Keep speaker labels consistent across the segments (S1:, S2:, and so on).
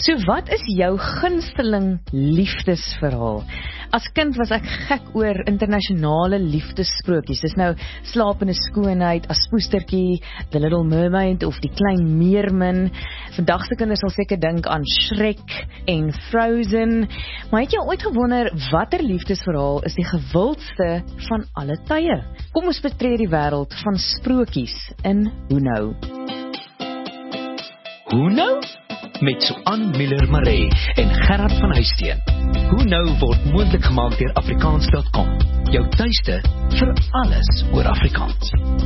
S1: So wat is jou gunsteling liefdesverhaal? As kind was ek gek oor internasionale liefdessprokies. Dis nou Slaap in 'n skoonheid, As Poestertjie, The Little Mermaid of Die Klein Meermin. Vandag se kinders sal seker dink aan Shrek en Frozen. Maar het jy ooit gewonder watter liefdesverhaal is die gewildste van alle tye? Kom ons betree die wêreld van sprokies in Hoe Nou.
S2: Hoe Nou? Met Suan Miller-Maree en Gerard van Huisteen. Hoe Nou word moontlik gemaak deur Afrikaans.com. Jou tuiste vir alles oor Afrikaans.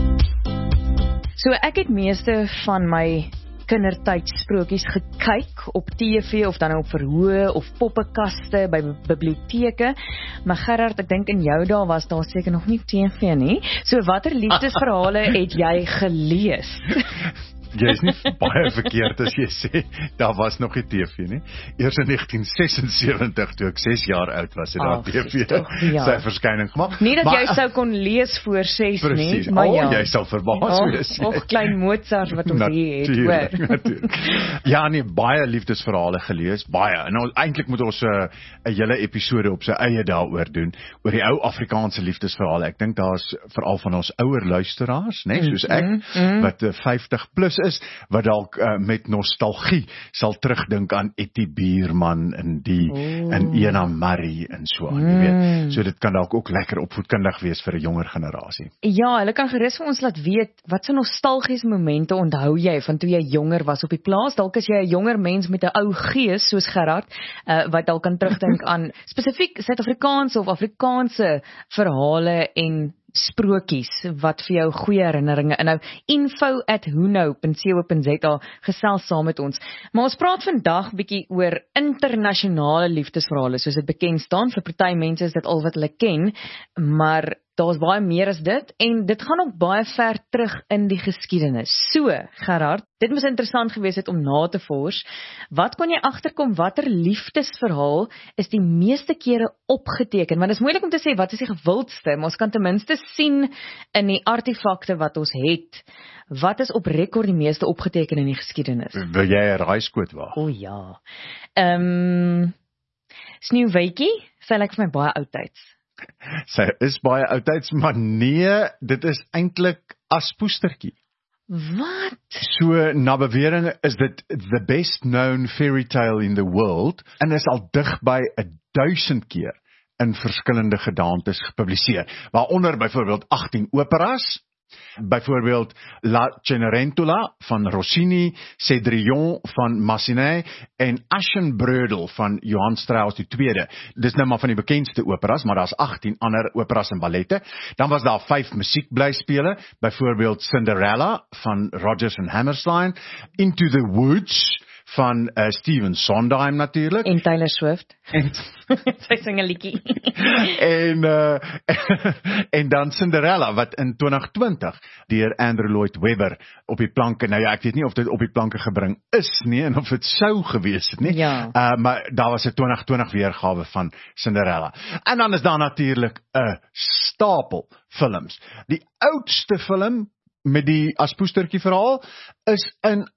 S1: So ek het meeste van my kindertydsprokies gekyk op TV of dan op verhoë of poppekaste by biblioteke. Maar Gerard, ek dink in jou dae was daar seker nog nie TV nie. So watter liefdesverhale het jy gelees?
S3: Jy is nie baie verkeerd as jy sê, daar was nog nie TV nie. Eers in 1976, toe ek 6 jaar oud was, het daar TV sy verskyning gemaakt.
S1: Nie dat jy sou kon lees voor 6
S3: precies,
S1: nie, maar ja.
S3: Jy sal verbaas wees.
S1: Klein Mozart wat ons hier het,
S3: hoor. Ja, nee, baie liefdesverhale gelees, baie. En eintlik moet ons 'n hele episode op sy eie daaroor doen, oor die ou Afrikaanse liefdesverhale. Ek dink daar's veral van ons ouer luisteraars, né, soos ek, wat 50 plus is, wat dalk met nostalgie sal terugdink aan Etty Bierman en Ena Marie en so aan, jy weet. So dit kan dalk ook lekker opvoedkundig wees vir 'n jonger generasie.
S1: Ja, hulle kan gerus vir ons laat weet, wat so nostalgiese momente onthou jy van toe jy jonger was op die plaas? Dalk is jy 'n jonger mens met 'n ou gees soos Gerard, wat dalk kan terugdink aan spesifiek Suid-Afrikaanse of Afrikaanse verhale en sprokies wat vir jou goeie herinneringe inhou. info@hoenou.co.za gesels saam met ons. Maar ons praat vandag bietjie oor internasionale liefdesverhale, soos dit bekend staan. Vir party mense is dit al wat hulle ken, maar daar's baie meer as dit, en dit gaan ook baie ver terug in die geskiedenis. So, Gerard, dit moes interessant gewees het om na te vors. Wat kon jy agterkom, watter liefdesverhaal is die meeste kere opgeteken? Want dit is moeilik om te sê, wat is die gewildste, maar ons kan ten minste sien in die artefakte wat ons het, wat is op rekord die meeste opgeteken in die geskiedenis?
S3: Wil jy 'n raaiskoot waag?
S1: O ja. Sneeuwwitjie, sy lyk vir my baie oudtyds.
S3: Sy is baie oudtyds, maar nee, dit is eintlik As Poestertjie.
S1: Wat?
S3: So, na bewering is dit the best known fairy tale in the world, en is al dig by 1000 keer in verskillende gedaantes gepubliseer, waaronder byvoorbeeld 18 operas, byvoorbeeld La Cenerentola van Rossini, Cendrillon van Massenet en Aschenbrödel van Johann Strauss II. Dis nou maar van die bekendste operas, maar daar's 18 ander operas en ballette. Dan was daar 5 musiekblyspele, byvoorbeeld Cinderella van Rodgers and Hammerstein, Into the Woods van Stephen Sondheim natuurlik.
S1: En Taylor Swift. Sy sing 'n liedjie.
S3: en dan Cinderella, wat in 2020 deur Andrew Lloyd Webber op die planke, nou ja, ek weet nie of dit op die planke gebring is nie, en of dit sou gewees het nie,
S1: ja.
S3: Maar daar was 'n 2020 weergawe van Cinderella. En dan is daar natuurlik 'n stapel films. Die oudste film met die As Poestertjie verhaal is in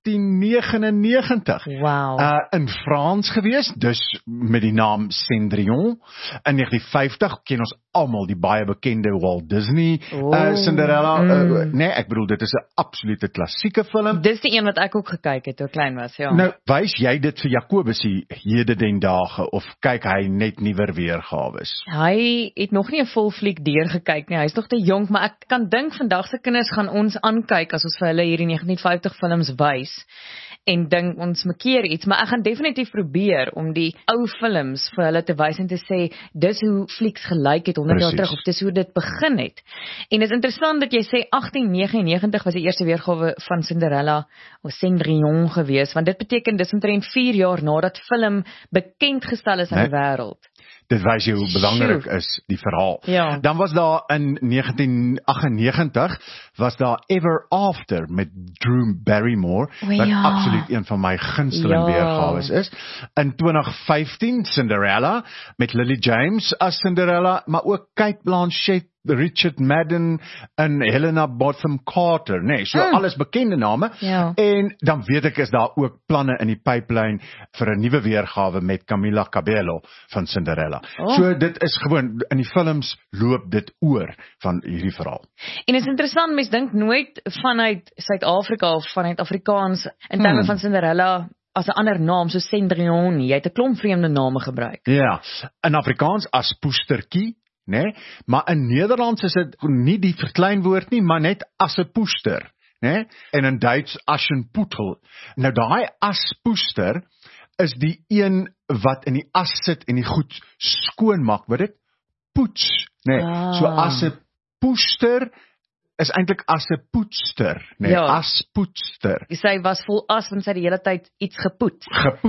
S3: 1899 in Frans gewees, dus met die naam Cendrillon. In 1950 ken ons almal die baie bekende Walt Disney Cinderella. Nee, ek bedoel, dit is 'n absolute klassieke film.
S1: Dis die een wat ek ook gekyk het toe ek klein was, ja.
S3: Nou, wys jy dit vir Jacobus hede den dae, of kyk hy net nuwer weergawes?
S1: Hy het nog nie 'n vol fliek deurgekyk nie, hy is nog te jonk, maar ek kan dink vandag se kinders gaan ons aankyk as ons vir hulle hierdie 1950 films wys en dink ons makeer iets, maar ek gaan definitief probeer om die ou films vir hulle te wys en te sê, dis hoe flieks gelyk het 100 jaar terug, of dis hoe dit begin het. En dit is interessant dat jy sê 1899 was die eerste weergawe van Cinderella of Cendrillon gewees, want dit beteken dis omtrent 4 jaar nadat film bekend gestel is aan die wêreld.
S3: Dit wys jy hoe belangrik is die verhaal.
S1: Ja.
S3: Dan was daar in 1998 was daar Ever After met Drew Barrymore, wat absoluut een van my gunsteling weergawe is. In 2015 Cinderella met Lily James as Cinderella, maar ook Cate Blanchett, Richard Madden en Helena Bonham Carter, so alles bekende name. En dan weet ek is daar ook planne in die pipeline vir 'n nuwe weergawe met Camila Cabello van Cinderella. So dit is gewoon, in die films loop dit oor van hierdie verhaal.
S1: En is interessant, mens dink nooit vanuit Suid-Afrika of vanuit Afrikaans in terme van Cinderella as 'n ander naam, so Cendrillon, jy het 'n klomp vreemde name gebruik.
S3: Ja, in Afrikaans as poestertjie, maar in Nederlands is dit nie die verkleinwoord nie, maar net as 'n poester, en in Duits Aschenputtel. Nou daai aspoester is die een wat in die as sit en die goed skoon maak, wat dit poets, so as 'n poester is eintlik as 'n poetster, aspoetster.
S1: Sy was vol as, want sy die hele tyd iets gepoets.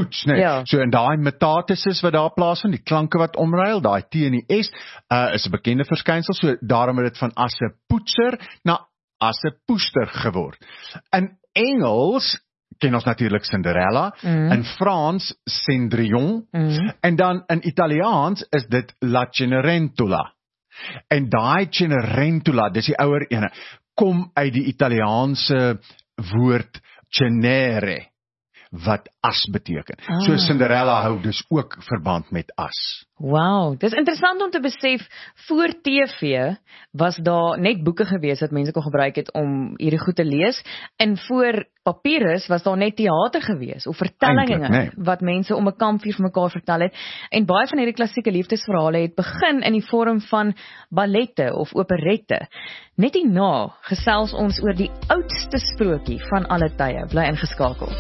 S3: So in daai metathesis wat daar plaasvind, die klanke wat omruil, daai T en die S, is 'n bekende verskynsel, so daarom het dit van as 'n poetser na as 'n poester geword. In Engels ken ons natuurlik Cinderella, in Frans Cendrillon, en dan in Italiaans is dit La Cenerentola. En daai Cenerentola, dis die ouer ene, kom uit die Italiaanse woord cenere, wat as beteken. So Cinderella hou dus ook verband met as.
S1: Wow, dis interessant om te besef, voor TV was daar net boeke gewees wat mense kon gebruik het om hierdie goed te lees, en voor papierus was daar net theater gewees, of vertellinge, wat mense om 'n kampvuur vir mekaar vertel het, en baie van hierdie klassieke liefdesverhale het begin in die vorm van ballette of operette. Net hierna gesels ons oor die oudste sprokie van alle tye. Bly ingeskakel.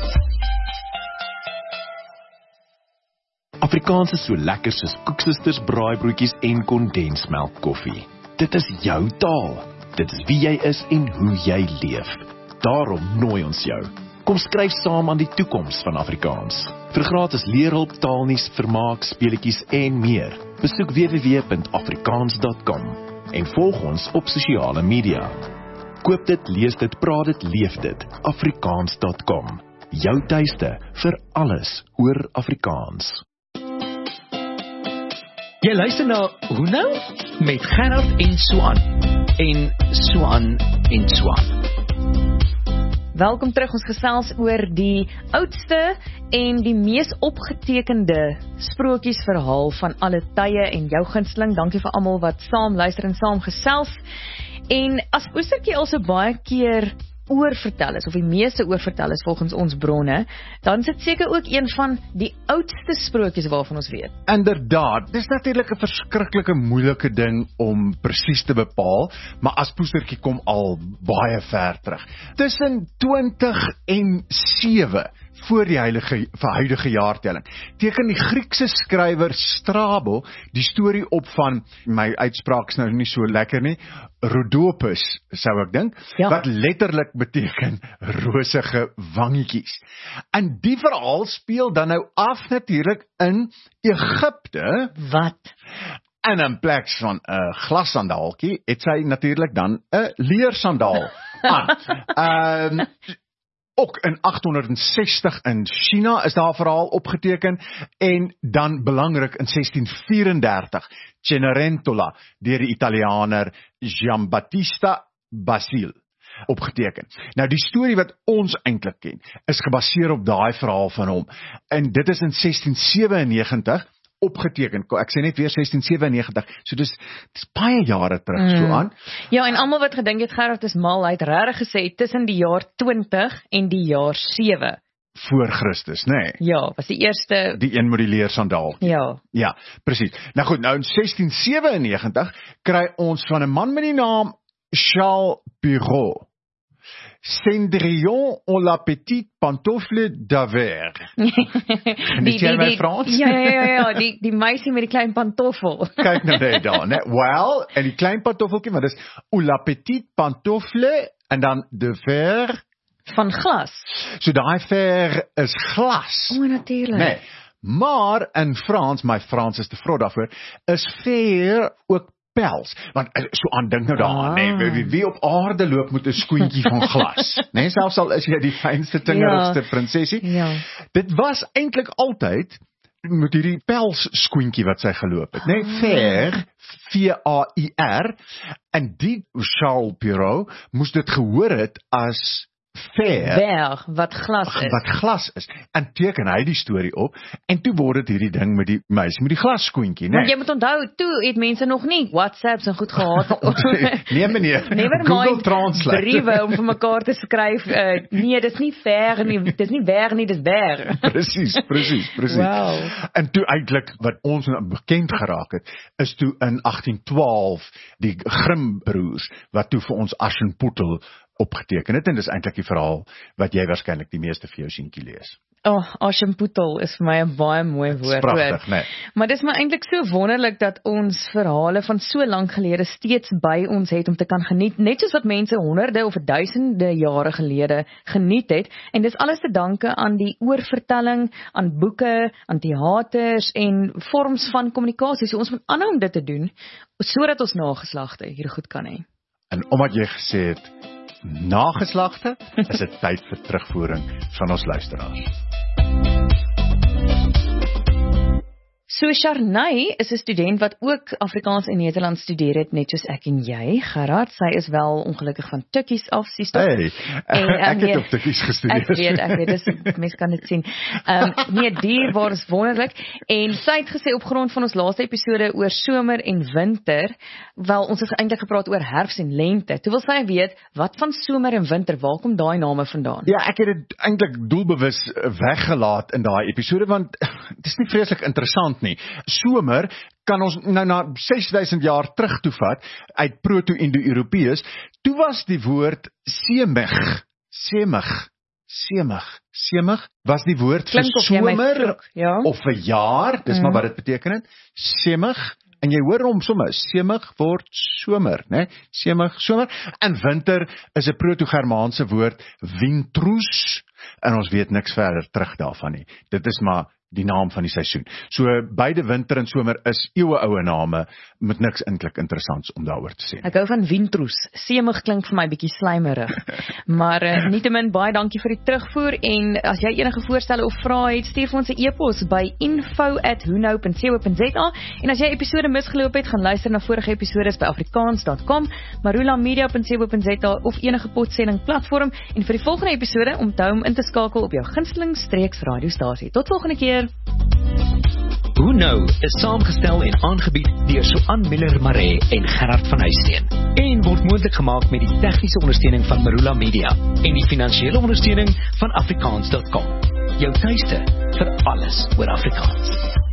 S4: Afrikaans is so lekker soos koeksisters, braaibroodjies en kondensmelk koffie. Dit is jou taal. Dit is wie jy is en hoe jy leef. Daarom nooi ons jou. Kom skryf saam aan die toekoms van Afrikaans. Vir gratis leerhulp, taalnuus, vermaak, speletjies en meer. Besoek www.afrikaans.com en volg ons op sosiale media. Koop dit, lees dit, praat dit, leef dit. Afrikaans.com. Jou tuiste vir alles oor Afrikaans.
S2: Jy luister na Hoe nou? Met Gerard en Swan. En Swan en Swan.
S1: Welkom terug, ons gesels oor die oudste en die mees opgetekende sprokiesverhaal van alle tye en jou gunsteling. Dankie vir almal wat saam luister en saam gesels. En as poestertjie al so baie keer oorvertel is, of die meeste oorvertel is volgens ons bronne, dan is dit seker ook een van die oudste sprokies waarvan ons weet.
S3: Inderdaad, dis natuurlik 'n verskriklike moeilike ding om presies te bepaal, maar as poestertjie kom al baie ver terug. Tussen 2007 voor die huidige jaartelling, teken die Griekse skrywer Strabo die storie op van, my uitspraak is nou nie so lekker nie, Rhodopis, sou ek dink, wat letterlik beteken rosige wangetjies. En die verhaal speel dan nou af natuurlik in Egipte.
S1: Wat?
S3: En in plek van 'n glassandaaltjie, het sy natuurlik dan 'n leersandaal aan. Ook in 860 in China is daar 'n verhaal opgeteken, en dan belangrik in 1634 Cenerentola deur die Italianer Giambattista Basile opgeteken. Nou die storie wat ons eintlik ken is gebaseer op daai verhaal van hom, en dit is in 1697 opgeteken. Ek sê net weer 1697, so dis baie jare terug so aan.
S1: Ja, en almal wat gedink het Gerard is mal, hy het regtig gesê tussen die jaar 20 en die jaar 7
S3: voor Christus,
S1: Ja, was die eerste,
S3: die een met die leersandaal. Ja, presies. Nou goed, nou in 1697 kry ons van 'n man met die naam Charles Perrault, Cendrillon en la petite pantoufle d'Aver.
S1: Geniet jy my Frans? Ja, die meisie met die klein pantoffel.
S3: Kyk nou net daar, Wel, en die klein pantoffeltjie, maar dis la petite pantoufle, en dan de verre
S1: van glas.
S3: So daai verre is glas.
S1: Natuurlik.
S3: Maar in Frans, my Frans is te vrot daarvoor, is verre ook pels. Want so aan dink nou daaraan, nee, wie op aarde loop met 'n skoentjie van glas, nee, selfs al is jy die fynste tingerigste prinsesie.
S1: Ja.
S3: Dit was eintlik altyd met hierdie pelsskoentjie wat sy geloop het, nee, Vair, V-A-I-R, en die Charles Perrault moes dit gehoor het as
S1: Berg, wat glas is. En teken hy die storie op, en toe word dit hierdie ding met die meisie met die glasskoentjie, né? Want jy moet onthou, toe het mense nog nie WhatsApps en goed gehad.
S3: Nee meneer,
S1: Google
S3: Translate.
S1: Briewe om vir mekaar te skryf, nee, dis nie ver nie, dis nie berg nie, dis berg.
S3: Presies.
S1: Wow.
S3: En toe eintlik, wat ons bekend geraak het, is toe in 1812, die Grimm-broers, wat toe vir ons Aschenputtel opgeteken het, en dis eintlik die verhaal wat jy waarskynlik die meeste vir jou seentjie lees.
S1: Aschenputtel is vir my 'n baie mooi woord.
S3: Pragtig, né?
S1: Maar dis maar eintlik so wonderlik dat ons verhale van so lank gelede steeds by ons het om te kan geniet, net soos wat mense honderde of duisende jare gelede geniet het, en dis alles te danke aan die oorvertelling, aan boeke, aan teaters en vorms van kommunikasie. So ons moet aanhou om dit te doen, sodat ons nageslagte hier goed kan hê.
S3: En omdat jy gesê het nageslagte, is dit tyd vir terugvoering van ons luisteraars.
S1: So Sharnay is 'n student wat ook Afrikaans en Nederlands studeer het, net soos ek en jy, Gerard. Sy is wel ongelukkig van tikkies af, sies tog.
S3: Hey, ek het op tikkies gestudeer.
S1: Ek weet, dis mense kan dit sien. Nee, dierbaar is wonderlik. En sy het gesê op grond van ons laaste episode oor somer en winter, wel ons het eintlik gepraat oor herfs en lente. Toe wil sy weet, wat van somer en winter, waar kom daai name vandaan?
S3: Ja, ek het dit eintlik doelbewus weggelaat in daai episode, want dit is nie vreeslik interessant nie. Somer kan ons nou na 6000 jaar terug toevat, uit Proto-Indo-Europeërs, toe was die woord semig was die woord vir somer, of vir jaar, dis maar wat dit beteken het, semig, en jy hoor hom sommer, semig word somer, né? Semig, somer, en winter is 'n Proto-Germaanse woord, wintrus, en ons weet niks verder terug daarvan nie. Dit is maar die naam van die seisoen. So beide winter en somer is eeueoue name met niks eintlik interessants om daaroor te sê.
S1: Ek hou van wintrus. Semig klink vir my bietjie slijmerig. Maar nietemin baie dankie vir die terugvoer, en as jy enige voorstelle of vrae het, stuur vir ons 'n e-pos by info@hunou.co.za, en as jy episode misgeloop het, gaan luister na vorige episodes by afrikaans.com, marulamedia.co.za of enige podsending platform, en vir die volgende episode onthou om in te skakel op jou gunsteling streeks radiostasie. Tot volgende keer.
S2: Hoe nou is saamgestel en aangebied deur Suan Miller-Maree en Gerard van Huisteen, en word moontlik gemaak met die tegniese ondersteuning van Marula Media en die finansiële ondersteuning van Afrikaans.com. Jou tuiste vir alles oor Afrikaans.